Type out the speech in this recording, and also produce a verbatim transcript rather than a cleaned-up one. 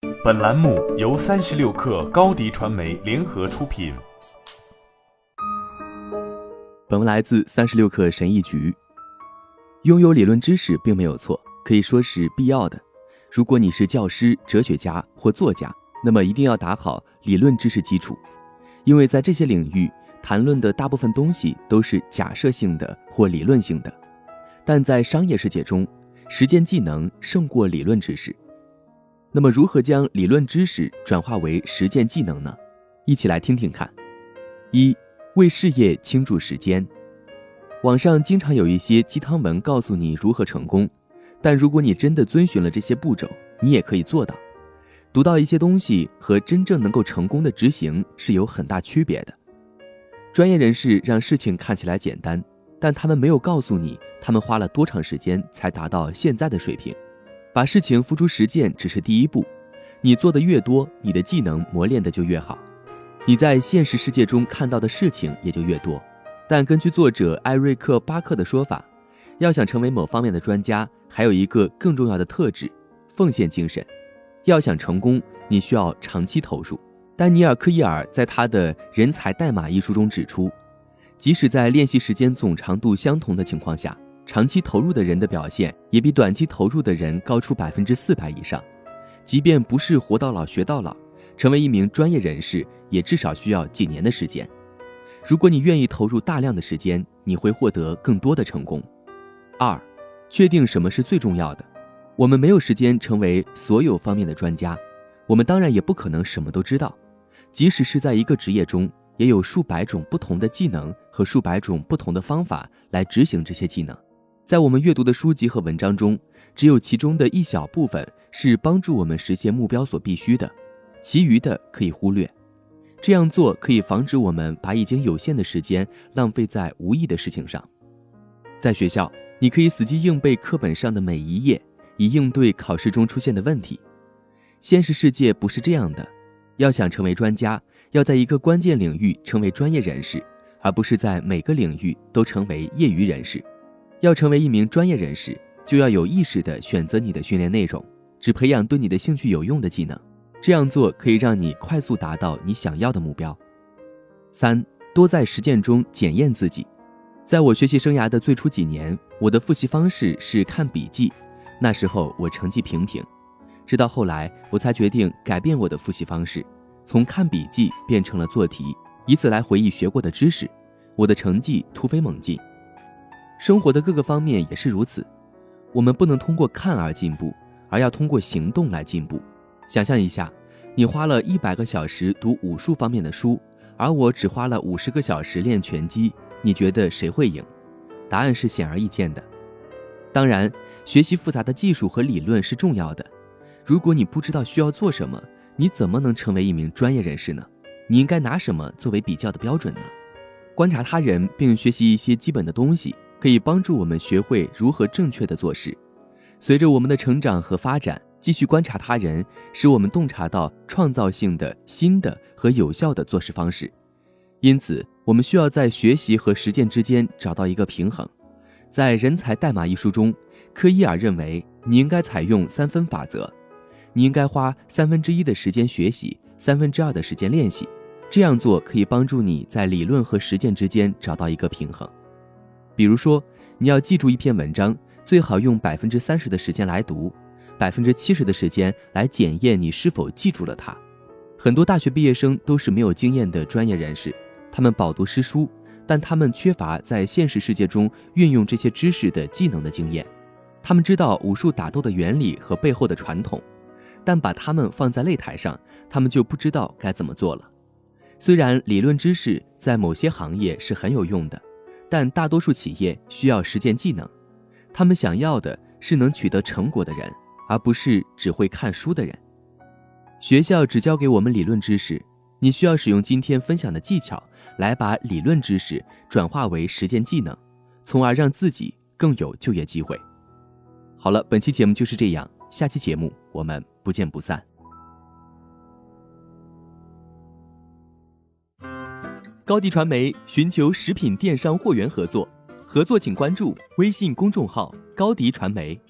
本栏目由三十六氪高迪传媒联合出品。 本文来自三十六氪神译局。拥有理论知识并没有错，可以说是必要的。如果你是教师、哲学家或作家，那么一定要打好理论知识基础，因为在这些领域谈论的大部分东西都是假设性的或理论性的。但在商业世界中，实践技能胜过理论知识。那么如何将理论知识转化为实践技能呢？一起来听听看。一、为事业倾注时间。网上经常有一些鸡汤文告诉你如何成功，但如果你真的遵循了这些步骤，你也可以做到。读到一些东西和真正能够成功的执行是有很大区别的。专业人士让事情看起来简单，但他们没有告诉你他们花了多长时间才达到现在的水平。把事情付诸实践只是第一步，你做的越多，你的技能磨练的就越好，你在现实世界中看到的事情也就越多。但根据作者艾瑞克·巴克的说法，要想成为某方面的专家，还有一个更重要的特质：奉献精神。要想成功，你需要长期投入。丹尼尔·科伊尔在他的《人才代码》一书中指出，即使在练习时间总长度相同的情况下，长期投入的人的表现也比短期投入的人高出百分之四百以上。即便不是活到老学到老，成为一名专业人士也至少需要几年的时间。如果你愿意投入大量的时间，你会获得更多的成功。二、确定什么是最重要的。我们没有时间成为所有方面的专家，我们当然也不可能什么都知道。即使是在一个职业中，也有数百种不同的技能和数百种不同的方法来执行这些技能。在我们阅读的书籍和文章中，只有其中的一小部分是帮助我们实现目标所必须的，其余的可以忽略。这样做可以防止我们把已经有限的时间浪费在无益的事情上。在学校，你可以死记硬背课本上的每一页，以应对考试中出现的问题。现实世界不是这样的，要想成为专家，要在一个关键领域成为专业人士，而不是在每个领域都成为业余人士。要成为一名专业人士，就要有意识地选择你的训练内容，只培养对你的兴趣有用的技能。这样做可以让你快速达到你想要的目标。三、多在实践中检验自己。在我学习生涯的最初几年，我的复习方式是看笔记，那时候我成绩平平。直到后来，我才决定改变我的复习方式，从看笔记变成了做题，以此来回忆学过的知识。我的成绩突飞猛进。生活的各个方面也是如此，我们不能通过看而进步，而要通过行动来进步。想象一下，你花了一百个小时读武术方面的书，而我只花了五十个小时练拳击，你觉得谁会赢？答案是显而易见的。当然，学习复杂的技术和理论是重要的。如果你不知道需要做什么，你怎么能成为一名专业人士呢？你应该拿什么作为比较的标准呢？观察他人并学习一些基本的东西，可以帮助我们学会如何正确的做事。随着我们的成长和发展，继续观察他人，使我们洞察到创造性的、新的和有效的做事方式。因此，我们需要在学习和实践之间找到一个平衡。在《人才代码》一书中，科伊尔认为你应该采用三分法则，你应该花三分之一的时间学习，三分之二的时间练习。这样做可以帮助你在理论和实践之间找到一个平衡。比如说，你要记住一篇文章，最好用百分之三十的时间来读，百分之七十的时间来检验你是否记住了它。很多大学毕业生都是没有经验的专业人士，他们饱读诗书，但他们缺乏在现实世界中运用这些知识的技能的经验。他们知道武术打斗的原理和背后的传统，但把它们放在擂台上，他们就不知道该怎么做了。虽然理论知识在某些行业是很有用的，但大多数企业需要实践技能。他们想要的是能取得成果的人，而不是只会看书的人。学校只教给我们理论知识，你需要使用今天分享的技巧来把理论知识转化为实践技能，从而让自己更有就业机会。好了，本期节目就是这样，下期节目我们不见不散。高迪传媒寻求食品电商货源合作，合作请关注微信公众号高迪传媒。